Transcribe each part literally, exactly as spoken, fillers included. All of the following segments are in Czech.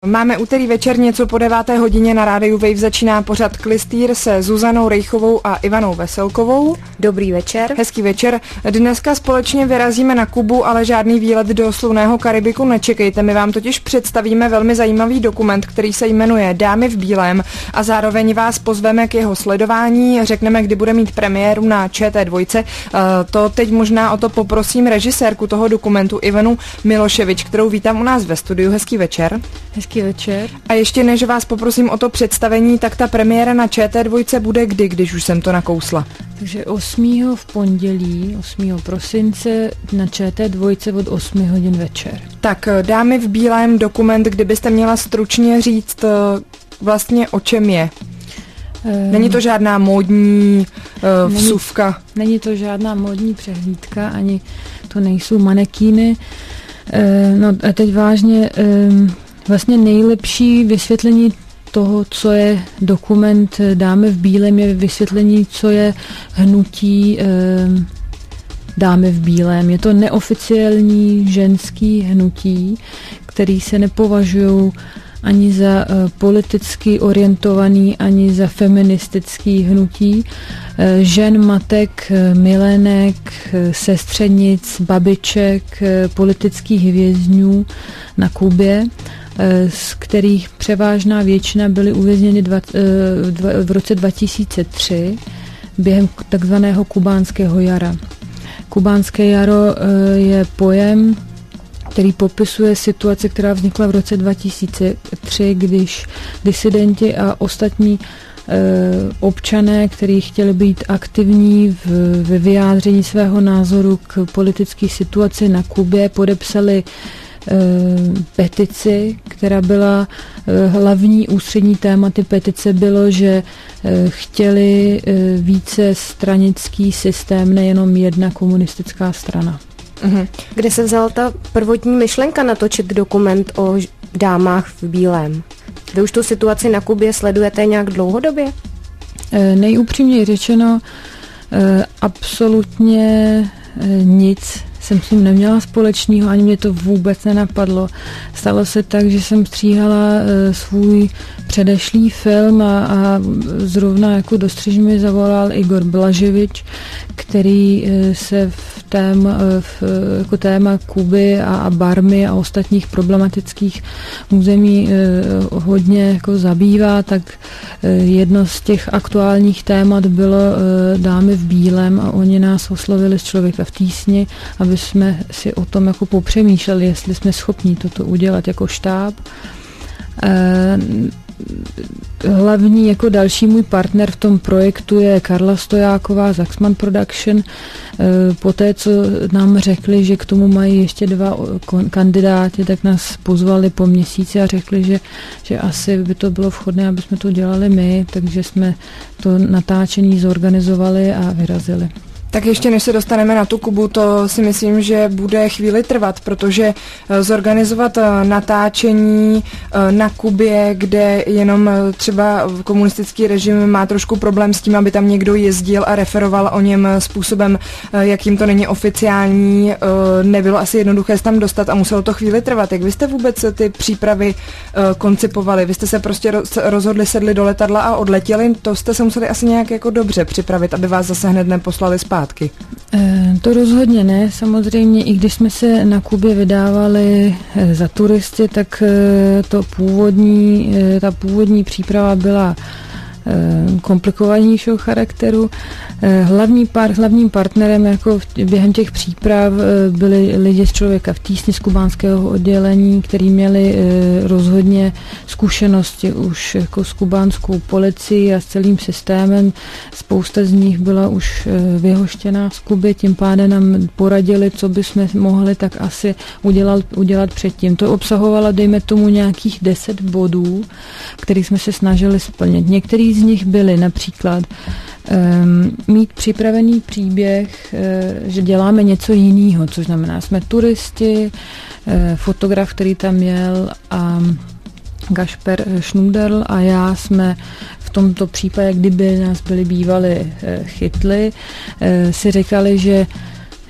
Máme úterý večer něco po deváté hodině, na rádiu Wave začíná pořad Klystýr se Zuzanou Rejchovou a Ivanou Veselkovou. Dobrý večer. Hezký večer. Dneska společně vyrazíme na Kubu, ale žádný výlet do slunného Karibiku nečekejte. My vám totiž představíme velmi zajímavý dokument, který se jmenuje Dámy v bílém a zároveň vás pozveme k jeho sledování. Řekneme, kdy bude mít premiéru na Č T dva. To teď možná o to poprosím režisérku toho dokumentu Ivanu Miloševič, kterou vítám u nás ve studiu. Hezký večer. Hezký večer. A ještě než vás poprosím o to představení, tak ta premiéra na Č T dva bude kdy, když už jsem to nakousla? Takže osmého v pondělí, osmého prosince na Č T dva od osmi hodin večer. Tak Dámy v bílém, dokument, kdybyste měla stručně říct vlastně o čem je? Není to žádná módní uh, vsuvka? Není, není to žádná módní přehlídka, ani to nejsou manekíny. Uh, no a teď vážně, uh, vlastně nejlepší vysvětlení toho, co je dokument Dámy v bílém, je vysvětlení, co je hnutí uh, Dámy v bílém. Je to neoficiální ženský hnutí, který se nepovažují ani za uh, politicky orientovaný, ani za feministický hnutí. Uh, žen, matek, uh, milenek, uh, sestřenic, babiček, uh, politických vězňů na Kubě, uh, z kterých převážná většina byly uvězněny dva, uh, dva, v roce dva tisíce tři během takzvaného kubánského jara. Kubánské jaro uh, je pojem, který popisuje situaci, která vznikla v roce dva tisíce tři, když disidenti a ostatní e, občané, kteří chtěli být aktivní v, ve vyjádření svého názoru k politické situaci na Kubě, podepsali e, petici, která byla e, hlavní ústřední téma ty petice bylo, že e, chtěli e, více stranický systém, nejenom jedna komunistická strana. Uhum. Kde se vzala ta prvotní myšlenka natočit dokument o dámách v bílém? Vy už tu situaci na Kubě sledujete nějak dlouhodobě? E, nejupřímněji řečeno, e, absolutně e, nic jsem s tím neměla společného, ani mě to vůbec nenapadlo. Stalo se tak, že jsem stříhala e, svůj předešlý film a, a zrovna jako do střižny mi zavolal Igor Blaževič, který e, se v tém, e, v, jako téma Kuby a, a Barmy a ostatních problematických území e, hodně jako zabývá, tak e, jedno z těch aktuálních témat bylo e, Dámy v bílém a oni nás oslovili z Člověka v tísni, aby jsme si o tom jako popřemýšleli, jestli jsme schopni toto udělat jako štáb. E, hlavní jako další můj partner v tom projektu je Karla Stojáková z Axman Production. E, poté, co nám řekli, že k tomu mají ještě dva kandidáti, tak nás pozvali po měsíci a řekli, že, že asi by to bylo vhodné, aby jsme to dělali my, takže jsme to natáčení zorganizovali a vyrazili. Tak ještě než se dostaneme na tu Kubu, to si myslím, že bude chvíli trvat, protože zorganizovat natáčení na Kubě, kde jenom třeba komunistický režim má trošku problém s tím, aby tam někdo jezdil a referoval o něm způsobem, jakým to není oficiální, nebylo asi jednoduché se tam dostat a muselo to chvíli trvat. Jak vy jste vůbec ty přípravy koncipovali? Vy jste se prostě rozhodli, sedli do letadla a odletěli, to jste se museli asi nějak jako dobře připravit, aby vás zase hned neposlali zpátky. E, to rozhodně ne, samozřejmě, i když jsme se na Kubě vydávali e, za turisty, tak e, to původní, e, ta původní příprava byla komplikovanějšího charakteru. Hlavní par, hlavním partnerem jako v, během těch příprav byli lidi z Člověka v tísni z kubánského oddělení, kteří měli rozhodně zkušenosti už jako s kubánskou policií a s celým systémem. Spousta z nich byla už vyhoštěná z Kuby, tím pádem nám poradili, co bychom mohli tak asi udělat, udělat předtím. To obsahovalo, dejme tomu, nějakých deset bodů, který jsme se snažili splnit. Některý z nich byly například um, mít připravený příběh, uh, že děláme něco jiného, což znamená, jsme turisti, uh, fotograf, který tam jel a Gašper Šnuderl a já jsme v tomto případě, kdyby nás byli bývali uh, chytli, uh, si říkali, že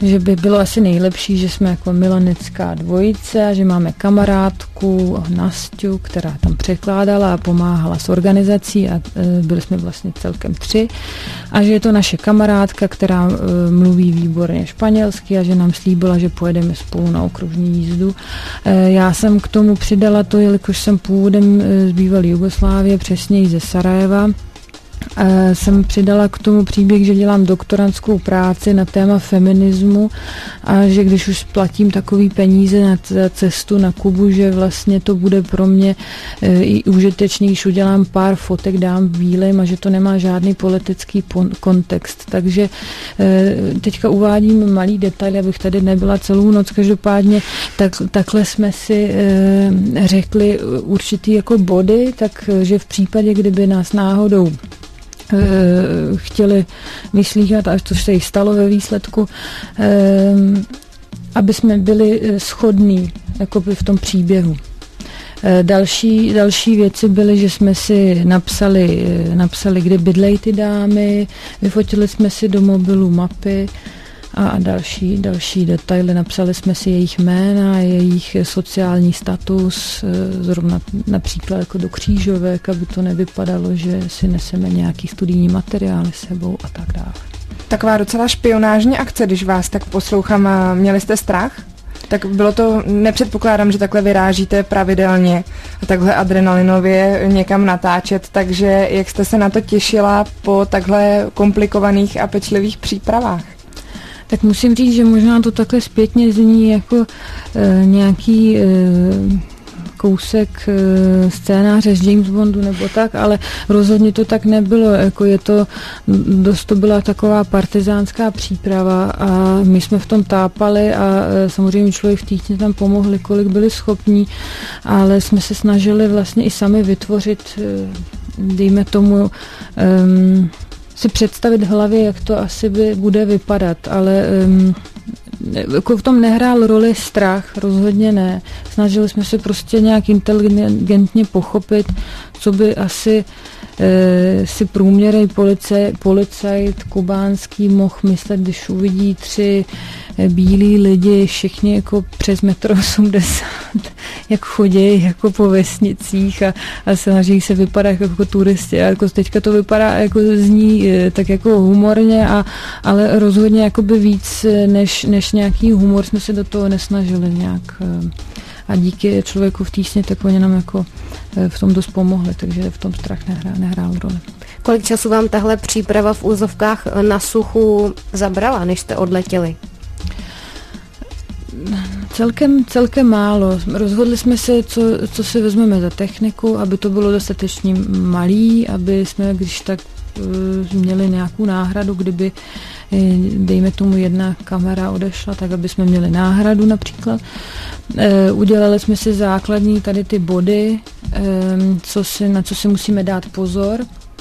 že by bylo asi nejlepší, že jsme jako milenecká dvojice a že máme kamarádku Nasťu, která tam překládala a pomáhala s organizací a byli jsme vlastně celkem tři a že je to naše kamarádka, která mluví výborně španělsky a že nám slíbila, že pojedeme spolu na okružní jízdu. Já jsem k tomu přidala to, jelikož jsem původem z bývalé Jugoslávie, přesněji ze Sarajeva, jsem přidala k tomu příběh, že dělám doktorantskou práci na téma feminismu a že když už platím takový peníze na cestu na Kubu, že vlastně to bude pro mě i užitečný, když udělám pár fotek, dám bílým a že to nemá žádný politický kontext. Takže teďka uvádím malý detail, abych tady nebyla celou noc. Každopádně tak, takhle jsme si řekli určitý jako body, takže v případě, kdyby nás náhodou chtěli vyslíchat, až to se jí stalo ve výsledku, aby jsme byli shodní jakoby v tom příběhu. Další, další věci byly, že jsme si napsali, napsali, kde bydlejí ty dámy, vyfotili jsme si do mobilu mapy a další, další detaily. Napsali jsme si jejich jména, jejich sociální status, zrovna například jako do křížovek, aby to nevypadalo, že si neseme nějaký studijní materiály sebou a tak dále. Taková docela špionážní akce, když vás tak poslouchám. Měli jste strach? Tak bylo to, nepředpokládám, že takhle vyrážíte pravidelně a takhle adrenalinově někam natáčet, takže jak jste se na to těšila po takhle komplikovaných a pečlivých přípravách? Tak musím říct, že možná to takhle zpětně zní jako e, nějaký e, kousek e, scénáře z James Bondu nebo tak, ale rozhodně to tak nebylo. Jako je to, dost to byla taková partizánská příprava a my jsme v tom tápali a e, samozřejmě člověk v týdně tam pomohli, kolik byli schopní, ale jsme se snažili vlastně i sami vytvořit, e, dejme tomu, e, si představit v hlavě, jak to asi by bude vypadat, ale um, jako v tom nehrál roli strach, rozhodně ne. Snažili jsme se prostě nějak inteligentně pochopit, co by asi e, si průměrný policaj, policajt kubánský mohl myslet, když uvidí tři bílí lidi, všichni jako přes metr osmdesát, jak chodí jako po vesnicích a, a snaží se vypadat jako, jako turisti. A jako teďka to vypadá, jako zní tak jako humorně, a, ale rozhodně jakoby víc než, než nějaký humor jsme se do toho nesnažili nějak. A díky Člověku v tísni, tak oni nám jako v tom dost pomohli, takže v tom strach nehrál, nehrál roli. Kolik času vám tahle příprava v úzovkách na suchu zabrala, než jste odletěli? Celkem, celkem málo. Rozhodli jsme se, co, co si vezmeme za techniku, aby to bylo dostatečně malý, aby jsme, když tak měli nějakou náhradu, kdyby, dejme tomu, jedna kamera odešla, tak aby jsme měli náhradu například. Udělali jsme si základní tady ty body, co si, na co si musíme dát pozor.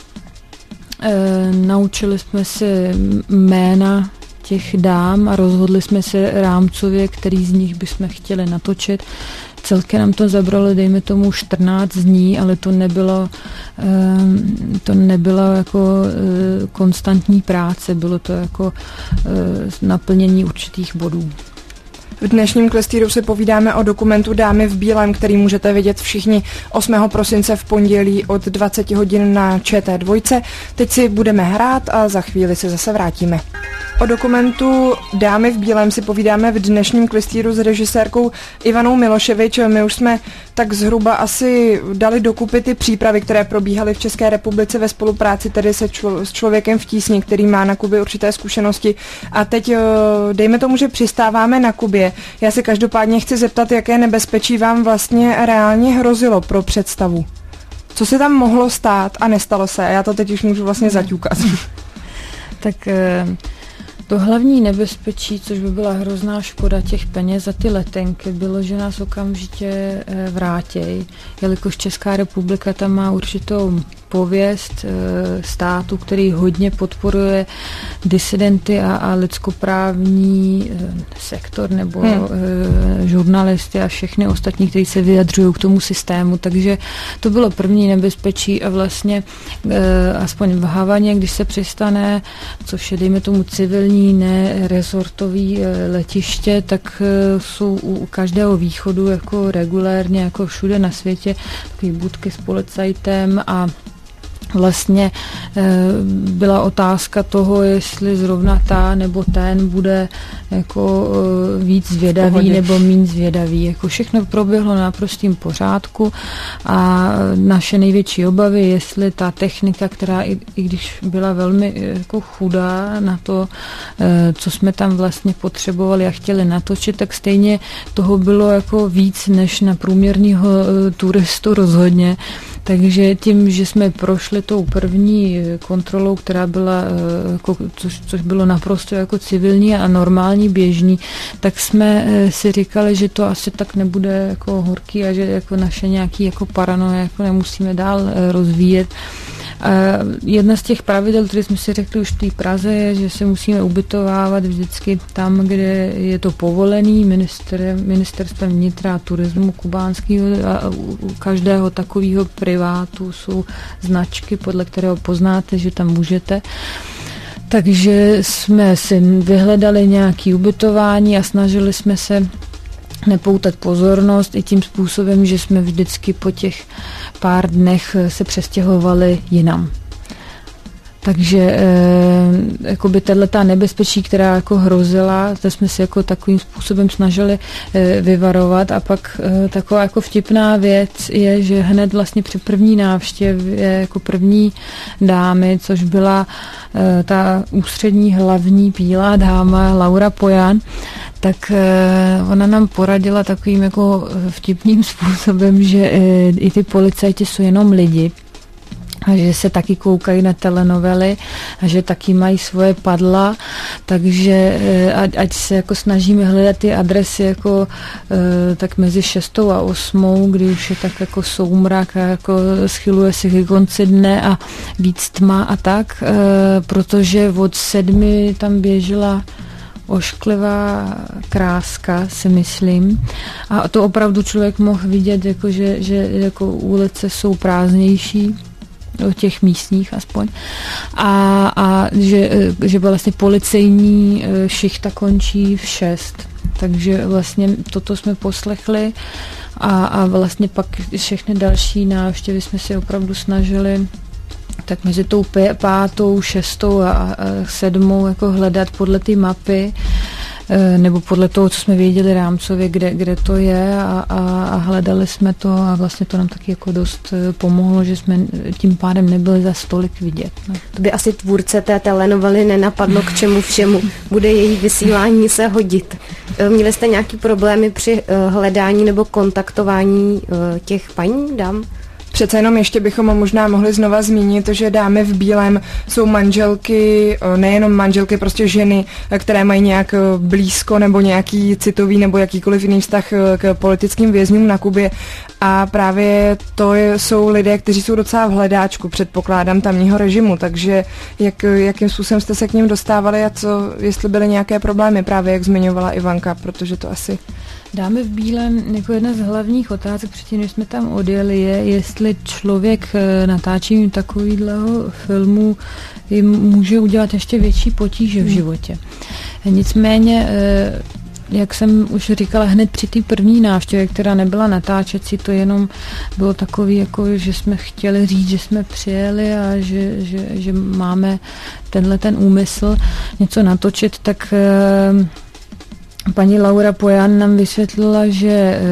Naučili jsme si jména těch dám a rozhodli jsme se rámcově, který z nich bychom chtěli natočit. Celkem nám to zabralo, dejme tomu, čtrnáct dní, ale to nebylo, to nebylo jako konstantní práce, bylo to jako naplnění určitých bodů. V dnešním klastýru se povídáme o dokumentu Dámy v bílém, který můžete vidět všichni osmého prosince v pondělí od dvacet hodin na Č T dva. Teď si budeme hrát a za chvíli se zase vrátíme. O dokumentu Dámy v bílém si povídáme v dnešním klastýru s režisérkou Ivanou Miloševič. My už jsme tak zhruba asi dali dokupy ty přípravy, které probíhaly v České republice ve spolupráci tedy se člo, s Člověkem v tísni, který má na Kubě určité zkušenosti. A teď dejme tomu, že přistáváme na Kubě. Já se každopádně chci zeptat, jaké nebezpečí vám vlastně reálně hrozilo pro představu. Co se tam mohlo stát a nestalo se? Já to teď už můžu vlastně zaťukat. Tak to hlavní nebezpečí, což by byla hrozná škoda těch peněz za ty letenky, bylo, že nás okamžitě vrátí, jelikož Česká republika tam má určitou pověst státu, který hodně podporuje disidenty a, a lidskoprávní sektor nebo hmm. žurnalisty a všechny ostatní, kteří se vyjadřují k tomu systému. Takže to bylo první nebezpečí a vlastně aspoň v Havaně, když se přistane, což je dejme tomu civilní, ne rezortový letiště, tak jsou u každého východu jako regulérně, jako všude na světě, takové budky s policajtem a vlastně e, byla otázka toho, jestli zrovna ta nebo ten bude jako e, víc zvědavý Pohodě. nebo méně zvědavý. Jako všechno proběhlo na prostým pořádku a naše největší obavy, jestli ta technika, která i, i když byla velmi jako chudá na to, e, co jsme tam vlastně potřebovali a chtěli natočit, tak stejně toho bylo jako víc než na průměrného e, turistu rozhodně. Takže tím, že jsme prošli tou první kontrolou, která byla, jako, což, což bylo naprosto jako civilní a normální, běžný, tak jsme si říkali, že to asi tak nebude jako horký a že jako naše nějaký jako paranoje jako nemusíme dál rozvíjet. A jedna z těch pravidel, které jsme si řekli už v té Praze, je, že se musíme ubytovávat vždycky tam, kde je to povolený minister, ministerstvem vnitra a turismu kubánského a u každého takového privátu jsou značky, podle kterého poznáte, že tam můžete. Takže jsme si vyhledali nějaké ubytování a snažili jsme se nepoutat pozornost i tím způsobem, že jsme vždycky po těch pár dnech se přestěhovali jinam. Takže e, jakoby tato nebezpečí, která jako hrozila, to jsme si jako takovým způsobem snažili e, vyvarovat a pak e, taková jako vtipná věc je, že hned vlastně při první návštěvě jako první dámy, což byla e, ta ústřední hlavní bílá dáma Laura Pojan, tak e, ona nám poradila takovým jako vtipným způsobem, že e, i ty policajti jsou jenom lidi, a že se taky koukají na telenovely a že taky mají svoje padla, takže ať, ať se jako snažíme hledat ty adresy jako tak mezi šestou a osmou, kdy už je tak jako soumrak a jako schyluje se ke konci dne a víc tma a tak, protože od sedmi tam běžela ošklivá kráska, si myslím. A to opravdu člověk mohl vidět, jako že, že jako ulice jsou prázdnější, těch místních aspoň. A, a že, že vlastně policejní šichta končí v šest. Takže vlastně toto jsme poslechli a, a vlastně pak všechny další návštěvy jsme si opravdu snažili tak mezi tou pátou, šestou a, a sedmou jako hledat podle ty mapy nebo podle toho, co jsme věděli rámcově, kde, kde to je a, a, a hledali jsme to a vlastně to nám taky jako dost pomohlo, že jsme tím pádem nebyli za stolik vidět. No. To by asi tvůrce té telenovely nenapadlo, k čemu všemu bude její vysílání se hodit. Měli jste nějaký problémy při hledání nebo kontaktování těch paní, dám? Přece jenom ještě bychom možná mohli znova zmínit, že dámy v bílém jsou manželky, nejenom manželky, prostě ženy, které mají nějak blízko nebo nějaký citový nebo jakýkoliv jiný vztah k politickým vězňům na Kubě a právě to jsou lidé, kteří jsou docela v hledáčku, předpokládám, tamního režimu, takže jak, jakým způsobem jste se k ním dostávali a co, jestli byly nějaké problémy, právě jak zmiňovala Ivanka, protože to asi... Dámy v bílém, jako jedna z hlavních otázek předtím, než jsme tam odjeli, je, jestli člověk natáčením takovýhleho filmu jim může udělat ještě větší potíže v životě. Nicméně, jak jsem už říkala, hned při té první návštěvě, která nebyla natáčecí, to jenom bylo takový, jako, že jsme chtěli říct, že jsme přijeli a že, že, že máme tenhle ten úmysl něco natočit, tak paní Laura Pojan nám vysvětlila, že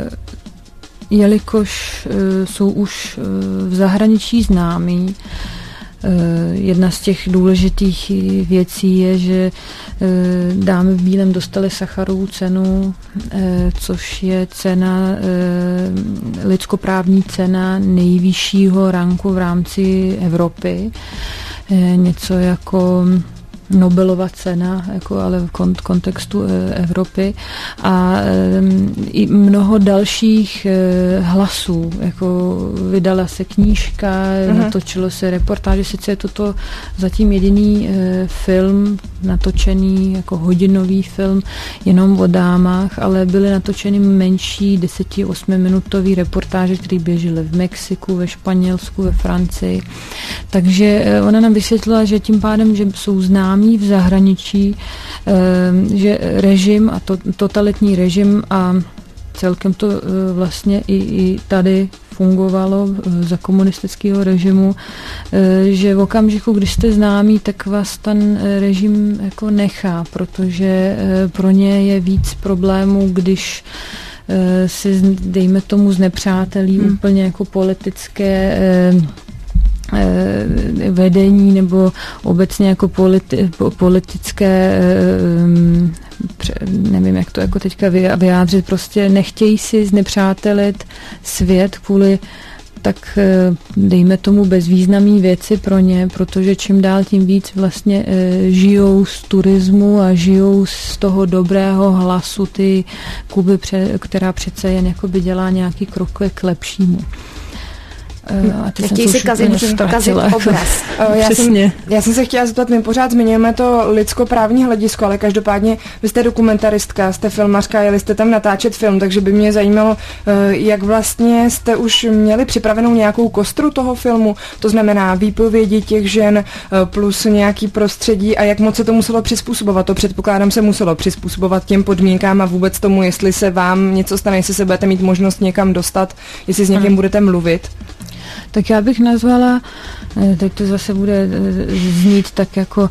jelikož jsou už v zahraničí známí, jedna z těch důležitých věcí je, že dámy v bílém dostaly Sacharovu cenu, což je cena, lidskoprávní cena nejvyššího ranku v rámci Evropy. Něco jako Nobelova cena, jako ale v kont- kontextu e, Evropy a e, i mnoho dalších e, hlasů, jako vydala se knížka, uh-huh. natočilo se reportáže, sice je toto zatím jediný e, film natočený, jako hodinový film jenom o dámách, ale byly natočeny menší deseti osmi minutový reportáže, které běžely v Mexiku, ve Španělsku, ve Francii. Takže e, ona nám vysvětlila, že tím pádem, že jsou známí v zahraničí, že režim a to, totalitní režim a celkem to vlastně i, i tady fungovalo za komunistického režimu, že v okamžiku, když jste známí, tak vás ten režim jako nechá, protože pro ně je víc problémů, když si, dejme tomu, znepřátelí hmm. úplně jako politické vedení nebo obecně jako politi- politické, nevím, jak to jako teďka vyjádřit, prostě nechtějí si znepřátelit svět kvůli tak dejme tomu bezvýznamné věci pro ně, protože čím dál tím víc vlastně žijou z turismu a žijou z toho dobrého hlasu ty Kuby, která přece jen jakoby dělá nějaký krok k lepšímu. Nechtějí si kazit, kazit obraz. Já jsem, já jsem se chtěla zeptat, my pořád zmiňujeme to lidskoprávní hledisko, ale každopádně vy jste dokumentaristka, jste filmařka, jeli jste tam natáčet film, takže by mě zajímalo, jak vlastně jste už měli připravenou nějakou kostru toho filmu, to znamená výpovědi těch žen plus nějaký prostředí a jak moc se to muselo přizpůsobovat. To předpokládám se muselo přizpůsobovat těm podmínkám a vůbec tomu, jestli se vám něco stane, jestli se budete mít možnost někam dostat, jestli s někým budete mluvit. Tak já bych nazvala, teď to zase bude znít tak jako,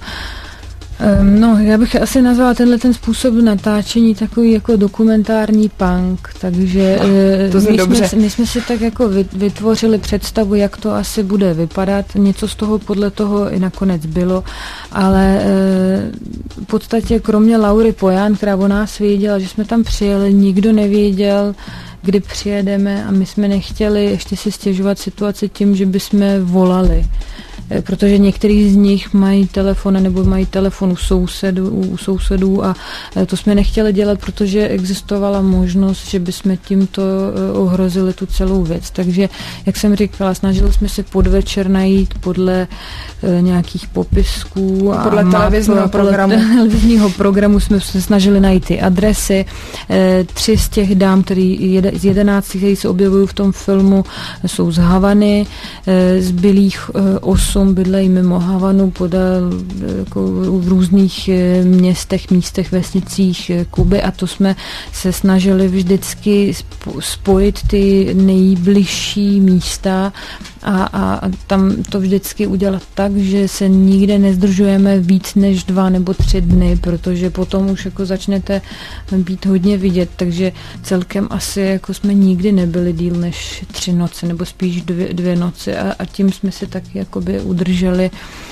no já bych asi nazvala tenhle ten způsob natáčení takový jako dokumentární punk, takže to my, jsme, my jsme si tak jako vytvořili představu, jak to asi bude vypadat, něco z toho podle toho i nakonec bylo, ale v podstatě kromě Laury Pojan, která o nás věděla, že jsme tam přijeli, nikdo nevěděl, kdy přijedeme a my jsme nechtěli ještě si stěžovat situaci tím, že bychom volali. Protože některý z nich mají telefon nebo mají telefon u sousedů, u sousedů a to jsme nechtěli dělat, protože existovala možnost, že bychom tímto ohrozili tu celou věc. Takže, jak jsem říkala, snažili jsme se podvečer najít podle nějakých popisků a podle televizního programu. Podle televizního programu jsme se snažili najít ty adresy. Tři z těch dám, který, z jedenácti, které se objevují v tom filmu, jsou z Havany, zbylých osm bydlejí mimo Havanu, podél jako v různých městech, místech, vesnicích Kuby a to jsme se snažili vždycky spojit ty nejbližší místa a, a tam to vždycky udělat tak, že se nikde nezdržujeme víc než dva nebo tři dny, protože potom už jako začnete být hodně vidět, takže celkem asi jako jsme nikdy nebyli díl než tři noci, nebo spíš dvě, dvě noci a, a tím jsme si taky jakoby udrželi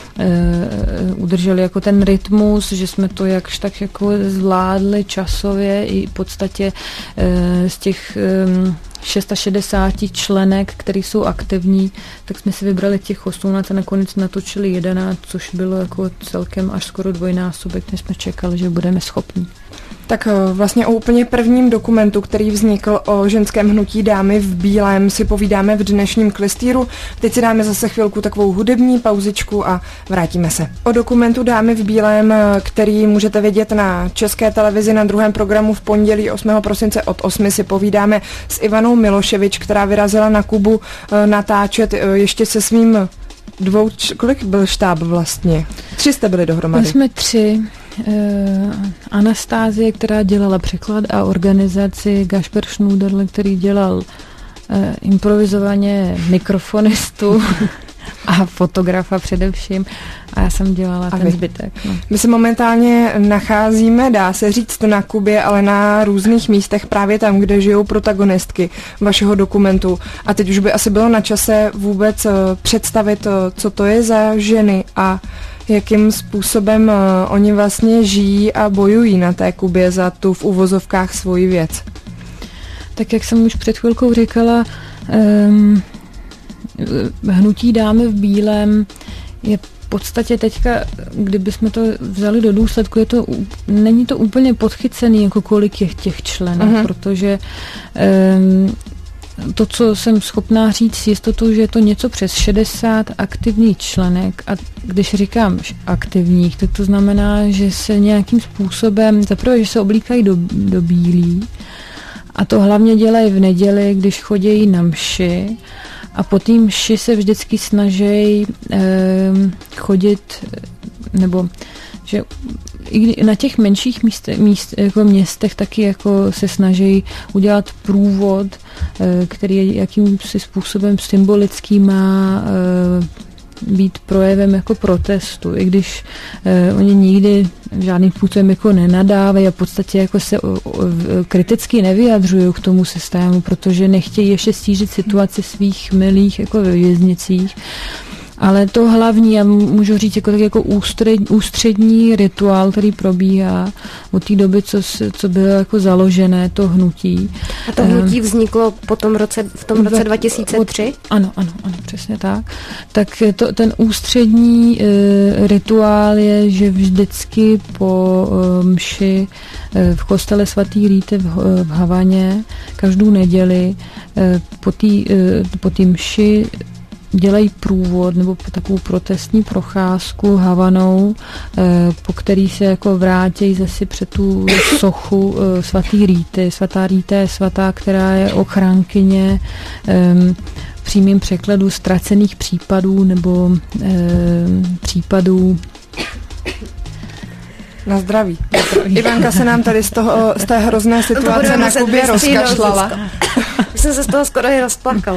Uh, udrželi jako ten rytmus, že jsme to jakž tak jako zvládli časově i v podstatě uh, z těch um, šedesát šest členek, který jsou aktivní, tak jsme si vybrali těch osmnáct a nakonec natočili jedenáct, což bylo jako celkem až skoro dvojnásobek, než jsme čekali, že budeme schopni. Tak vlastně o úplně prvním dokumentu, který vznikl o ženském hnutí Dámy v bílém, si povídáme v dnešním klistýru. Teď si dáme zase chvilku takovou hudební pauzičku a vrátíme se. O dokumentu Dámy v bílém, který můžete vidět na České televizi na druhém programu v pondělí osmého prosince od osmi, si povídáme s Ivanou Miloševič, která vyrazila na Kubu natáčet ještě se svým dvou, kolik byl štáb vlastně? Tři jste byli dohromady. My jsme tři. Uh, Anastázie, která dělala překlad a organizaci, Gašper Šnuderle, který dělal uh, improvizovaně mikrofonistu a fotografa především a já jsem dělala a ten vy. zbytek. No. My se momentálně nacházíme, dá se říct, na Kubě, ale na různých místech právě tam, kde žijou protagonistky vašeho dokumentu a teď už by asi bylo na čase vůbec uh, představit, uh, co to je za ženy a jakým způsobem uh, oni vlastně žijí a bojují na té Kubě za tu v uvozovkách svoji věc. Tak jak jsem už před chvilkou říkala, um, hnutí Dámy v bílém je podstatě teďka, kdybychom to vzali do důsledku, je to, není to úplně podchycený, jako kolik je těch členů, uh-huh. protože um, to, co jsem schopná říct s jistotou, že je to něco přes šedesát aktivních členek a když říkám aktivních, tak to znamená, že se nějakým způsobem, zaprvé, že se oblíkají do, do bílý a to hlavně dělají v neděli, když chodí na mši a po té mši se vždycky snaží eh, chodit, nebo že i na těch menších míst, míst, jako městech taky jako se snaží udělat průvod, který jakýmsi způsobem symbolický má být projevem jako protestu, i když eh, oni nikdy žádným způsobem jako nenadávají a v podstatě jako se o, o, kriticky nevyjadřují k tomu systému, protože nechtějí ještě stížit situaci svých milých jako ve věznicích. Ale to hlavní, já můžu říct, jako, tak jako ústřed, ústřední rituál, který probíhá od té doby, co, co bylo jako založené, to hnutí. A to hnutí vzniklo po tom roce, v tom roce dva tisíce tři? Od, ano, ano, ano, přesně tak. Tak to, ten ústřední e, rituál je, že vždycky po e, mši e, v kostele svatý Rity v, v Havaně každou neděli e, po té e, po té mši dělají průvod nebo takovou protestní procházku Havanou, po který se jako vrátí zase před tu sochu svatý Rity. Svatá Rita je svatá, která je ochránkyně v přímém překladu ztracených případů nebo případů na zdraví. Ivanka se nám tady z, toho, z té hrozné situace na Kubě rozkašlala. Jsem se z toho skoro i rozplakala.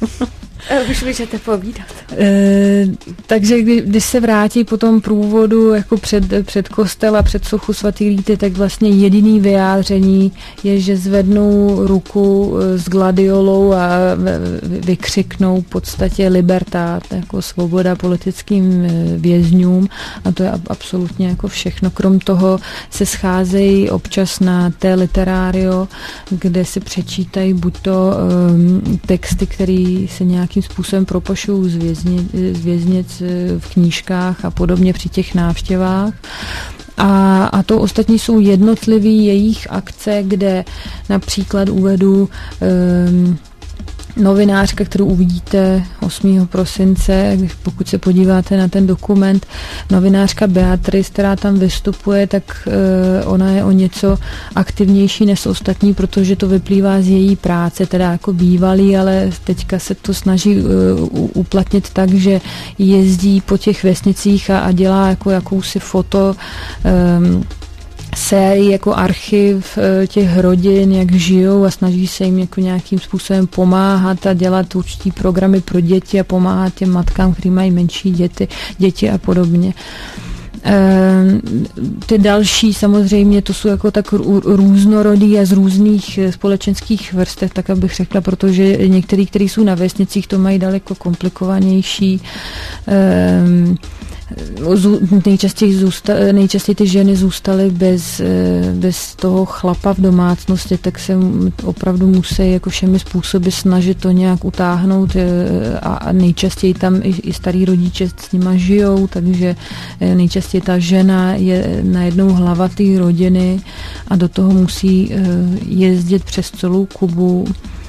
Už můžete povídat. E, takže kdy, když se vrátí po tom průvodu jako před, před kostel a před sochu svatý Rity, tak vlastně jediný vyjádření je, že zvednou ruku s gladiolou a vykřiknou v podstatě libertát, jako svoboda politickým vězňům a to je absolutně jako všechno. Krom toho se scházejí občas na té literário, kde si přečítají buď to um, texty, které se nějakým způsobem propošují z, vězni, z věznic v knížkách a podobně při těch návštěvách. A, a to ostatní jsou jednotlivý jejich akce, kde například uvedu um, novinářka, kterou uvidíte osmého prosince, pokud se podíváte na ten dokument, novinářka Beatrice, která tam vystupuje, tak uh, ona je o něco aktivnější než ostatní, protože to vyplývá z její práce, teda jako bývalý, ale teďka se to snaží uh, uplatnit tak, že jezdí po těch vesnicích a, a dělá jako jakousi foto um, sérii jako archiv těch rodin, jak žijou a snaží se jim jako nějakým způsobem pomáhat a dělat určitý programy pro děti a pomáhat těm matkám, který mají menší děti, děti a podobně. E, ty další samozřejmě to jsou jako tak různorodý a z různých společenských vrstev, tak abych řekla, protože některý, kteří jsou na vesnicích, to mají daleko komplikovanější. E, Nejčastěji, zůsta, nejčastěji ty ženy zůstaly bez, bez toho chlapa v domácnosti, tak se opravdu musí jako všemi způsoby snažit to nějak utáhnout a nejčastěji tam i, i starý rodiče s nima žijou, takže nejčastěji ta žena je najednou hlava té rodiny a do toho musí jezdit přes celou Kubu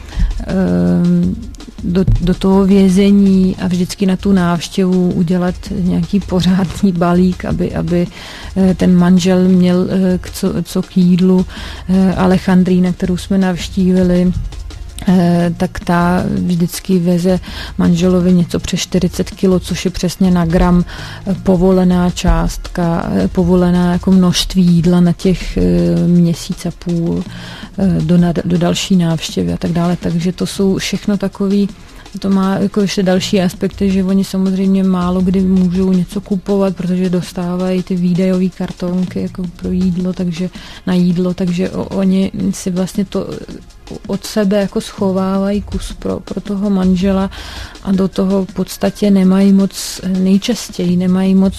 Do, do toho vězení a vždycky na tu návštěvu udělat nějaký pořádný balík, aby, aby ten manžel měl k co, co k jídlu. Alejandrína, kterou jsme navštívili, tak ta vždycky veze manželovi něco přes čtyřicet kilo, což je přesně na gram povolená částka, povolená jako množství jídla na těch měsíc a půl do, do další návštěvy a tak dále. Takže to jsou všechno takový, to má jako ještě další aspekty, že oni samozřejmě málo kdy můžou něco kupovat, protože dostávají ty výdajové kartonky jako pro jídlo, takže na jídlo, takže oni si vlastně to od sebe jako schovávají kus pro, pro toho manžela a do toho v podstatě nemají moc, nejčastěji nemají moc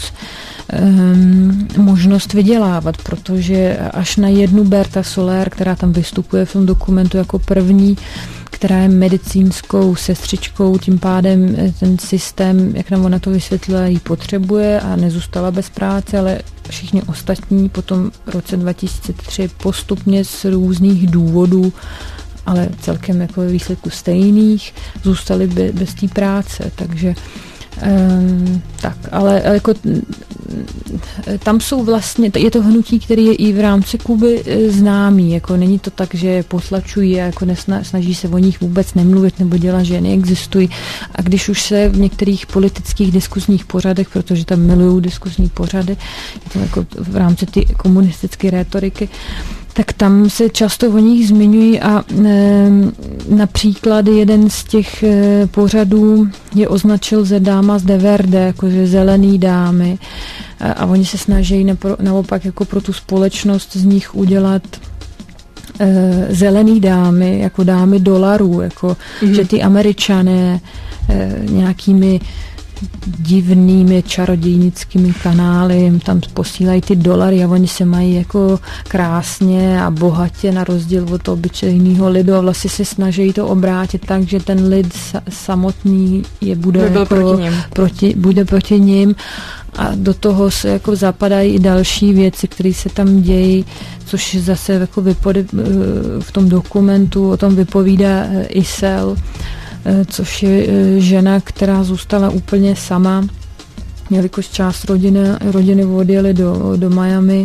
um, možnost vydělávat, protože až na jednu Berta Soler, která tam vystupuje v tom dokumentu jako první, která je medicínskou sestřičkou, tím pádem ten systém, jak nám ona to vysvětlila, ji potřebuje a nezůstala bez práce, ale všichni ostatní potom v roce dva tisíce tři postupně z různých důvodů, ale celkem jako výsledku stejných, zůstali be, bez té práce, takže Um, tak, ale jako tam jsou vlastně, je to hnutí, který je i v rámci Kuby známý, jako není to tak, že je potlačují a jako nesna, snaží se o nich vůbec nemluvit nebo dělat, že neexistují. A když už se v některých politických diskuzních pořadech, protože tam milují diskuzní pořady, je to jako v rámci ty komunistické rétoriky, tak tam se často o nich zmiňují a e, například jeden z těch e, pořadů je označil ze dáma z Deverde, jakože zelený dámy a, a oni se snaží napro, naopak jako pro tu společnost z nich udělat e, zelený dámy, jako dámy dolarů, jako mm-hmm. že ty Američané e, nějakými divnými čarodějnickými kanály, jim tam posílají ty dolary a oni se mají jako krásně a bohatě na rozdíl od obyčejného lidu a vlastně se snaží to obrátit tak, že ten lid samotný je bude, jako proti nim. Proti, bude proti nim a do toho se jako zapadají i další věci, které se tam dějí, což zase jako vypody, v tom dokumentu o tom vypovídá Isel, což je žena, která zůstala úplně sama, jelikož část rodiny, rodiny odjeli do, do Miami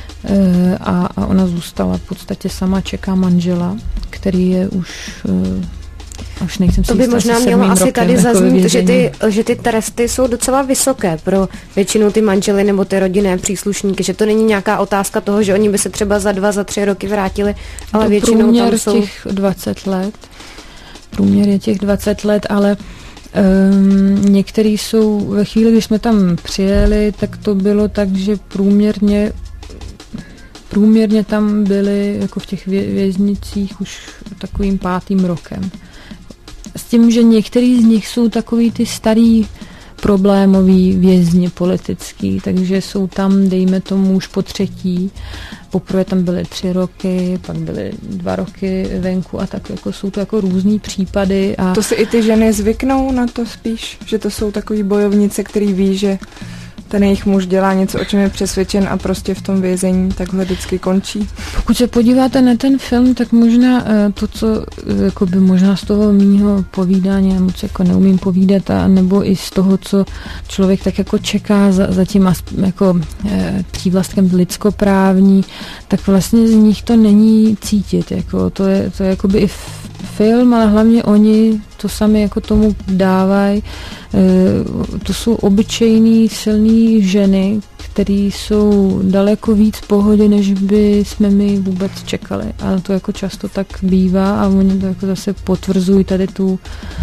a, a ona zůstala v podstatě sama, čeká manžela, který je už, už nejsem si to by jistá, možná mělo asi rokem, tady jako zaznít, že ty, že ty tresty jsou docela vysoké pro většinu ty manžely nebo ty rodinné příslušníky, že to není nějaká otázka toho, že oni by se třeba za dva, za tři roky vrátili, ale to většinou tam jsou... těch dvacet let. Průměr je těch dvacet let, ale um, některý jsou, ve chvíli, když jsme tam přijeli, tak to bylo tak, že průměrně průměrně tam byli jako v těch vě, věznicích už takovým pátým rokem. S tím, že některý z nich jsou takový ty starý problémový vězni politický, takže jsou tam, dejme tomu, už po třetí. Poprvé tam byly tři roky, pak byly dva roky venku a tak jako jsou to jako různý případy. A to si i ty ženy zvyknou na to spíš, že to jsou takový bojovnice, který ví, že ten jejich muž dělá něco, o čem je přesvědčen a prostě v tom vězení takhle vždycky končí. Pokud se podíváte na ten film, tak možná to, co jako by možná z toho mýho povídání, já moc jako neumím povídat, a nebo i z toho, co člověk tak jako čeká za, za tím jako e, přívlastkem lidskoprávní, tak vlastně z nich to není cítit. Jako, to je, to je jakoby i film, ale hlavně oni to sami jako tomu dávají. E, to jsou obyčejný, silný ženy, které jsou daleko víc v pohodě, než by jsme my vůbec čekali. Ale to jako často tak bývá a oni to jako zase potvrzují tady tu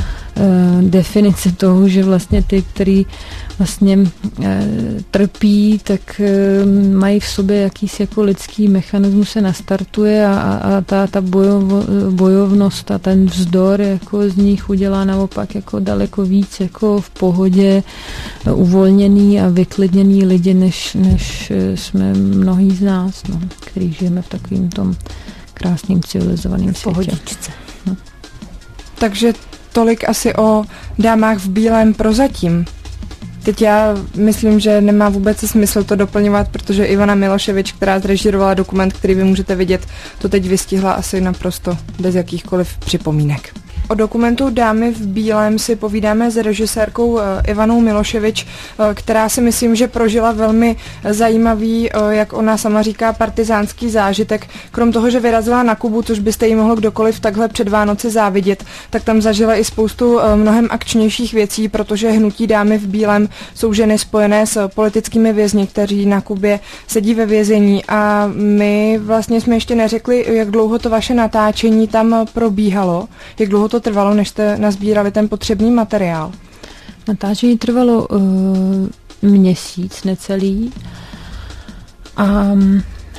e, definici toho, že vlastně ty, který vlastně e, trpí, tak e, mají v sobě jakýsi jako lidský mechanismus se nastartuje a, a ta, ta bojovo, bojovnost a ten vzdor jako z nich udělá naopak jako daleko víc jako v pohodě uvolněný a vyklidněný lidi, než, než jsme mnohý z nás, no, který žijeme v takovým tom krásným civilizovaným světě. Pohodičce. No. Takže tolik asi o dámách v bílém prozatím. Teď já myslím, že nemá vůbec smysl to doplňovat, protože Ivana Miloševič, která zrežírovala dokument, který vy můžete vidět, to teď vystihla asi naprosto bez jakýchkoliv připomínek. O dokumentu Dámy v bílém si povídáme s režisérkou Ivanou Miloševič, která si myslím, že prožila velmi zajímavý, jak ona sama říká, partizánský zážitek. Krom toho, že vyrazila na Kubu, což byste jí mohlo kdokoliv takhle před Vánoci závidět, tak tam zažila i spoustu mnohem akčnějších věcí, protože hnutí Dámy v bílém jsou ženy spojené s politickými vězni, kteří na Kubě sedí ve vězení. A my vlastně jsme ještě neřekli, jak dlouho to vaše natáčení tam probíhalo, jak dlouho to trvalo, než jste nazbírali ten potřebný materiál? Natáčení trvalo uh, měsíc necelý a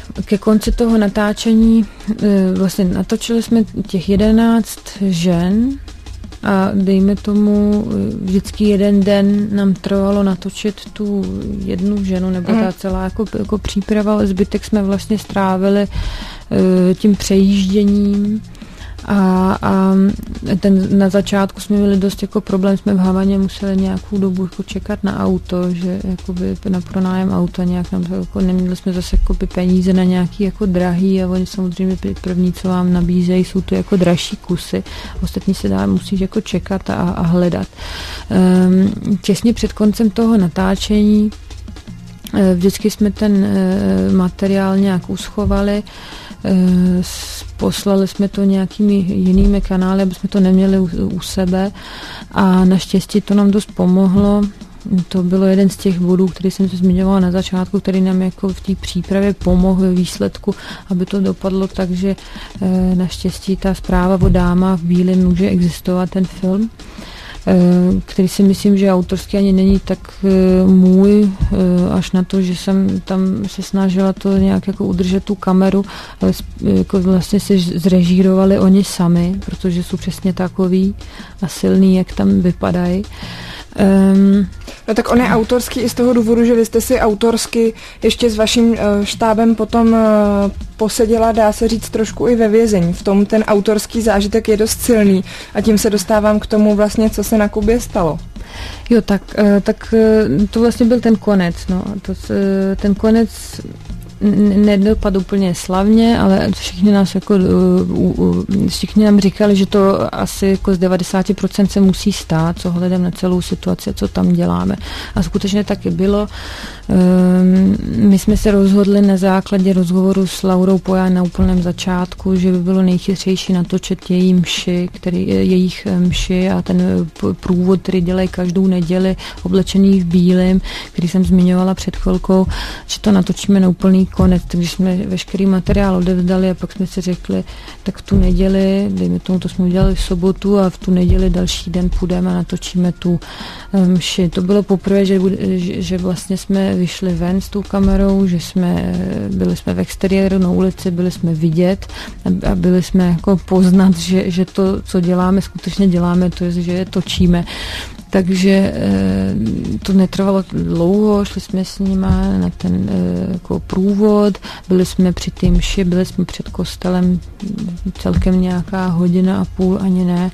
ke konci toho natáčení vlastně natočili jsme těch jedenáct žen a dejme tomu vždycky jeden den nám trvalo natočit tu jednu ženu, nebo ta celá jako, jako příprava, zbytek jsme vlastně strávili tím přejížděním. A, a ten, na začátku jsme měli dost jako problém, jsme v Havaně museli nějakou dobu jako čekat na auto, že jakoby na pronájem auta nějak nám jako, neměli jsme zase jakoby peníze na nějaký jako drahý a oni samozřejmě první, co vám nabízejí, jsou to jako dražší kusy, ostatní se dá, musíš jako čekat a, a hledat. Um, těsně před koncem toho natáčení vždycky jsme ten materiál nějak uschovali, poslali jsme to nějakými jinými kanály, aby jsme to neměli u, u sebe a naštěstí to nám dost pomohlo. To bylo jeden z těch bodů, který jsem se zmiňovala na začátku, který nám jako v té přípravě pomohl ve výsledku, aby to dopadlo tak, že e, naštěstí ta zpráva o dámách v bílém může existovat, ten film, který si myslím, že autorský ani není tak můj, až na to, že jsem tam se snažila to nějak jako udržet tu kameru, ale jako vlastně se zrežírovali oni sami, protože jsou přesně takový a silný, jak tam vypadají. Um, no tak on je autorský i z toho důvodu, že vy jste si autorsky ještě s vaším uh, štábem potom uh, poseděla, dá se říct, trošku i ve vězení. V tom ten autorský zážitek je dost silný a tím se dostávám k tomu vlastně, co se na Kubě stalo. Jo, tak, uh, tak uh, to vlastně byl ten konec. No. To, uh, ten konec nedopadl úplně slavně, ale všichni nás jako všichni nám říkali, že to asi jako z devadesát procent se musí stát, co hledem na celou situaci, co tam děláme. A skutečně taky bylo. My jsme se rozhodli na základě rozhovoru s Laurou Poján na úplném začátku, že by bylo nejchytřejší natočit její mši, který, jejich mši a ten průvod, který dělají každou neděli, oblečený v bílém, který jsem zmiňovala před chvilkou, že to natočíme na úplný konec, takže jsme veškerý materiál odevzdali a pak jsme si řekli, tak v tu neděli, dejme tomu, to jsme udělali v sobotu a v tu neděli další den půjdeme a natočíme tu mši. To bylo poprvé, že, že vlastně jsme vyšli ven s tou kamerou, že jsme byli jsme v exteriéru na ulici, byli jsme vidět a byli jsme jako poznat, že, že to, co děláme, skutečně děláme, to je, že je točíme. Takže to netrvalo dlouho, šli jsme s nima na ten jako průvod, byli jsme při té mši, byli jsme před kostelem celkem nějaká hodina a půl, ani ne.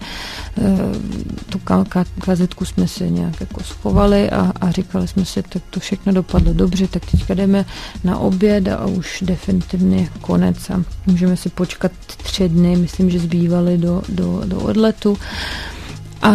Tu kazetku jsme si nějak jako schovali a, a říkali jsme si, tak to všechno dopadlo dobře, tak teďka jdeme na oběd a už definitivně konec a můžeme si počkat tři dny, myslím, že zbývaly do, do, do odletu. A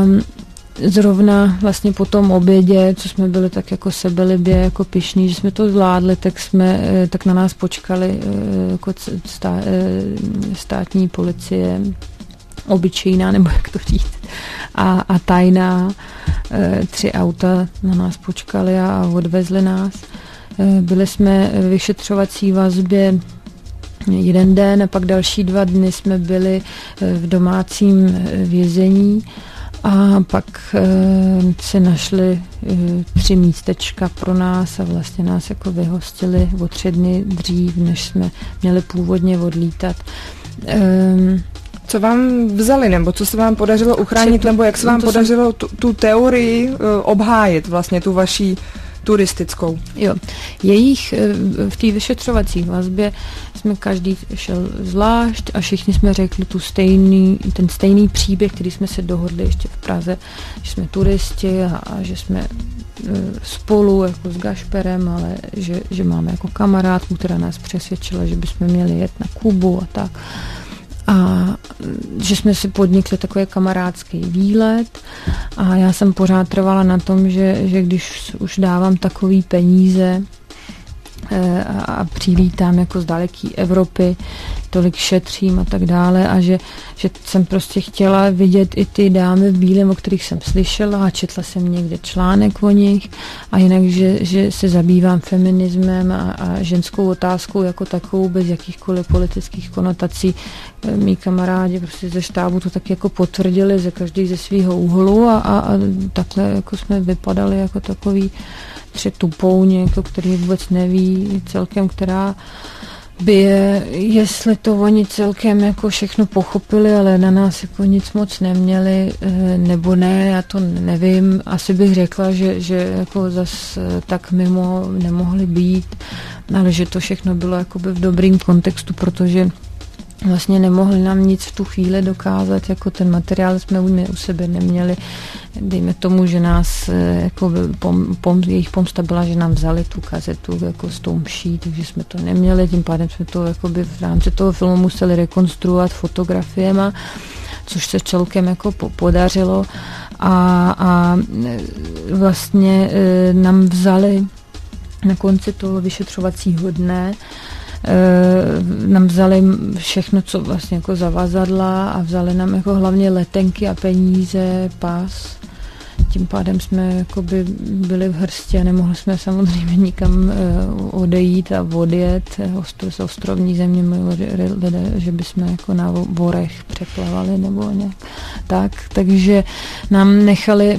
zrovna vlastně po tom obědě, co jsme byli tak jako sebelibě, jako pyšní, že jsme to zvládli, tak jsme, tak na nás počkali jako stá, státní policie, obyčejná, nebo jak to říct, a, a tajná. Tři auta na nás počkali a odvezli nás. Byli jsme v vyšetřovací vazbě jeden den a pak další dva dny jsme byli v domácím vězení. A pak e, se našli e, tři místečka pro nás a vlastně nás jako vyhostili o tři dny dřív, než jsme měli původně odlítat. E, co vám vzali, nebo co se vám podařilo uchránit, nebo jak se vám podařilo tu, tu teorii e, obhájit, vlastně tu vaší turistickou? Jo, jejich v té vyšetřovací vazbě jsme každý šel zvlášť a všichni jsme řekli tu stejný, ten stejný příběh, který jsme se dohodli ještě v Praze, že jsme turisti a, a že jsme spolu jako s Gašperem, ale že, že máme jako kamarádku, která nás přesvědčila, že bychom měli jet na Kubu a tak. A že jsme si podnikli takový kamarádský výlet a já jsem pořád trvala na tom, že, že když už dávám takový peníze a, a přilítám jako z daleký Evropy, tolik šetřím a tak dále a že, že jsem prostě chtěla vidět i ty dámy v bílém, o kterých jsem slyšela a četla jsem někde článek o nich a jinak, že, že se zabývám feminismem a, a ženskou otázkou jako takovou bez jakýchkoliv politických konotací. Mí kamarádi prostě ze štábu to tak jako potvrdili ze každý ze svého úhlu a, a, a takhle jako jsme vypadali jako takový střed tupouně, jako který vůbec neví celkem, která bije, jestli to oni celkem jako všechno pochopili, ale na nás jako nic moc neměli, nebo ne, já to nevím. Asi bych řekla, že, že jako zas tak mimo nemohli být, ale že to všechno bylo jakoby v dobrým kontextu, protože vlastně nemohli nám nic v tu chvíli dokázat, jako ten materiál jsme u sebe neměli. Dejme tomu, že nás, jako pom, pom, jejich pomsta byla, že nám vzali tu kazetu jako s tou mší, takže jsme to neměli, tím pádem jsme to jakoby v rámci toho filmu museli rekonstruovat fotografiema, což se celkem jako podařilo a, a vlastně e, nám vzali na konci toho vyšetřovacího dne nám vzali všechno, co vlastně jako zavazadla a vzali nám jako hlavně letenky a peníze, pas. Tím pádem jsme jakoby byli v hrsti a nemohli jsme samozřejmě nikam odejít a odjet z ostrovní země, že bychom jako na vorech přeplavali nebo nějak tak. Takže nám nechali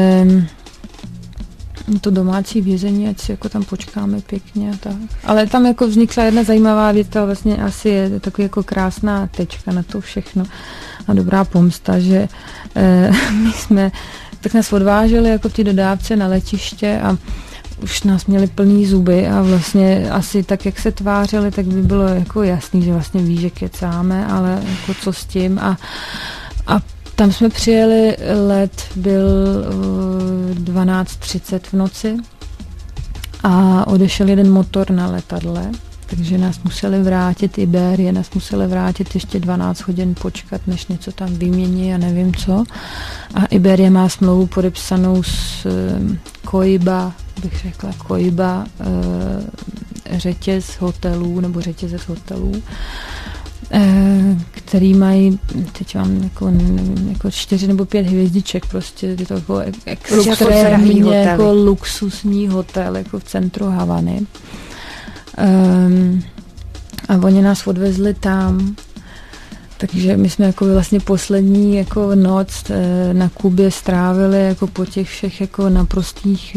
to domácí vězení, ať si jako tam počkáme pěkně a tak. Ale tam jako vznikla jedna zajímavá věc, to vlastně asi je takový jako krásná tečka na to všechno a dobrá pomsta, že eh, my jsme, tak nás odváželi jako v té dodávce na letiště a už nás měli plný zuby a vlastně asi tak, jak se tvářili, tak by bylo jako jasný, že vlastně ví, že kecáme, ale jako co s tím a, a tam jsme přijeli, let byl dvanáct třicet v noci a odešel jeden motor na letadle, takže nás museli vrátit, Iberie nás museli vrátit ještě dvanáct hodin počkat, než něco tam vymění a nevím co. A Iberie má smlouvu podepsanou s Coiba, bych řekla Coiba, řetěz hotelů nebo řetězec hotelů, který mají, teď mám jako, nevím, jako čtyři nebo pět hvězdiček, prostě je to jako extrémně jako luxusní hotel jako v centru Havany. Um, a oni nás odvezli tam, takže my jsme jako vlastně poslední jako noc na Kubě strávili jako po těch všech jako naprostých,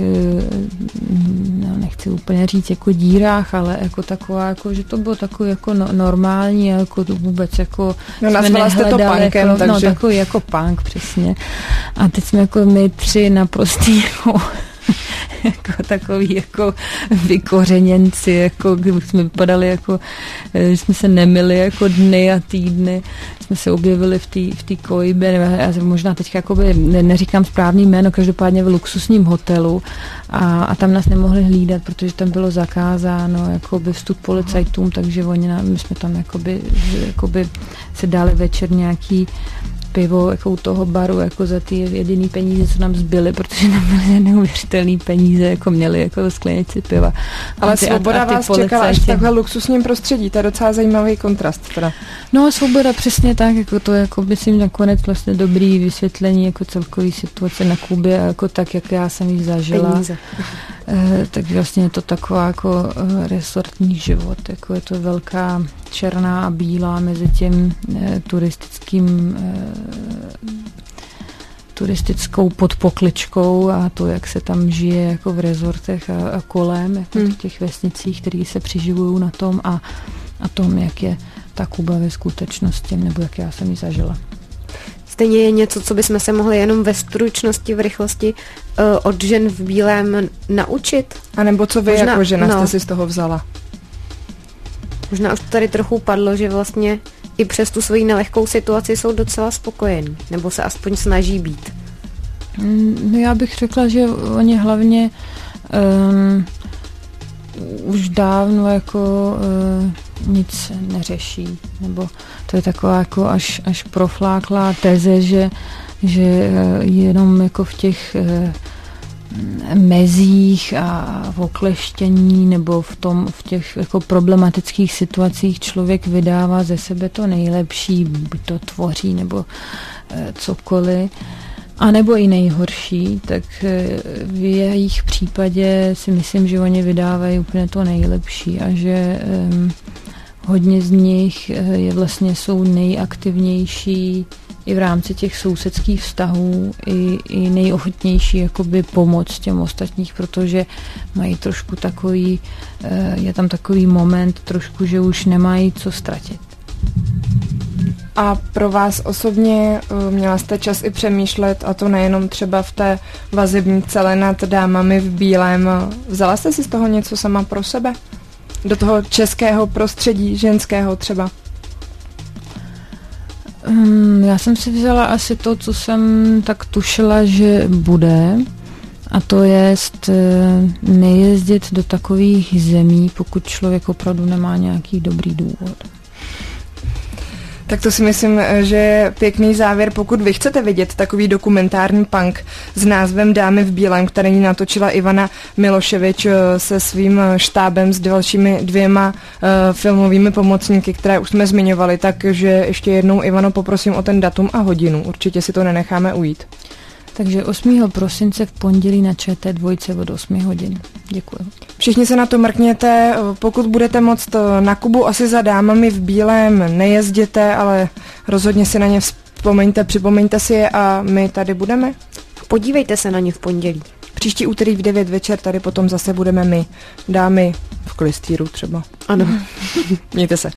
no nechci úplně říct jako dírách, ale jako taková, jako, že to bylo takový jako no, normální, jako to vůbec jako no, jsme nehledali, to punkem, jako, takže... no takový jako punk přesně. A teď jsme jako my tři naprostý jako jako takový jako vykořeněnci, jako když jsme vypadali jako, že jsme se nemili jako dny a týdny, jsme se objevili v té v té Coibě, já možná teď jakoby, ne, neříkám správný jméno, každopádně v luxusním hotelu a, a tam nás nemohli hlídat, protože tam bylo zakázáno jakoby vstup policajtům, takže oni nám, my jsme tam jakoby, jakoby se dali večer nějaký pivo jako u toho baru jako za ty jediný peníze, co nám zbyly, protože nám byly neuvěřitelný peníze, jako měli jako sklenici piva. Ale ty, Svoboda a, a vás policajti... čekala až v takhle luxusním prostředí, to je docela zajímavý kontrast. Teda. No Svoboda přesně tak, jako to jako myslím nakonec vlastně dobrý vysvětlení jako celkový situace na Kubě, jako tak, jak já jsem ji zažila. Peníze. Eh, tak vlastně je to taková jako eh, resortní život, jako je to velká černá a bílá mezi tím eh, turistickým eh, turistickou podpokličkou a to, jak se tam žije jako v rezortech a, a kolem, jako hmm. v těch vesnicích, které se přiživují na tom a, a tom, jak je ta Kuba ve skutečnosti, nebo jak já jsem ji zažila. Stejně je něco, co bychom se mohli jenom ve stručnosti, v rychlosti uh, od žen v bílém naučit? A nebo co vy možná, jako žena no, jste si z toho vzala? Možná už to tady trochu padlo, že vlastně i přes tu svoji nelehkou situaci jsou docela spokojení, nebo se aspoň snaží být. No já bych řekla, že oni hlavně um, už dávno jako uh, nic neřeší, nebo to je taková jako až, až profláklá teze, že, že uh, jenom jako v těch uh, mezích a v okleštění nebo v tom, v těch jako problematických situacích člověk vydává ze sebe to nejlepší, buď to tvoří nebo e, cokoliv, a nebo i nejhorší, tak e, v jejich případě si myslím, že oni vydávají úplně to nejlepší a že e, hodně z nich je vlastně jsou nejaktivnější i v rámci těch sousedských vztahů i, i nejochotnější jakoby pomoc těm ostatních, protože mají trošku takový, je tam takový moment trošku, že už nemají co ztratit. A pro vás osobně měla jste čas i přemýšlet, a to nejenom třeba v té vazební cele nad Dámami v bílém. Vzala jste si z toho něco sama pro sebe? Do toho českého prostředí, ženského třeba? Já jsem si vzala asi to, co jsem tak tušila, že bude, a to je nejezdit do takových zemí, pokud člověk opravdu nemá nějaký dobrý důvod. Tak to si myslím, že je pěkný závěr. Pokud vy chcete vidět takový dokumentární punk s názvem Dámy v bílém, který natočila Ivana Miloševič se svým štábem s dalšími dvěma uh, filmovými pomocníky, které už jsme zmiňovali, takže ještě jednou, Ivano, poprosím o ten datum a hodinu. Určitě si to nenecháme ujít. Takže osmého prosince v pondělí na Č T dva od osmi hodin. Děkuji. Všichni se na to mrkněte, pokud budete moct na Kubu asi za Dámami v bílém nejezděte, ale rozhodně si na ně vzpomeňte, připomeňte si je a my tady budeme. Podívejte se na ně v pondělí. Příští úterý v devět večer tady potom zase budeme my, dámy v klistýru třeba. Ano. Mějte se.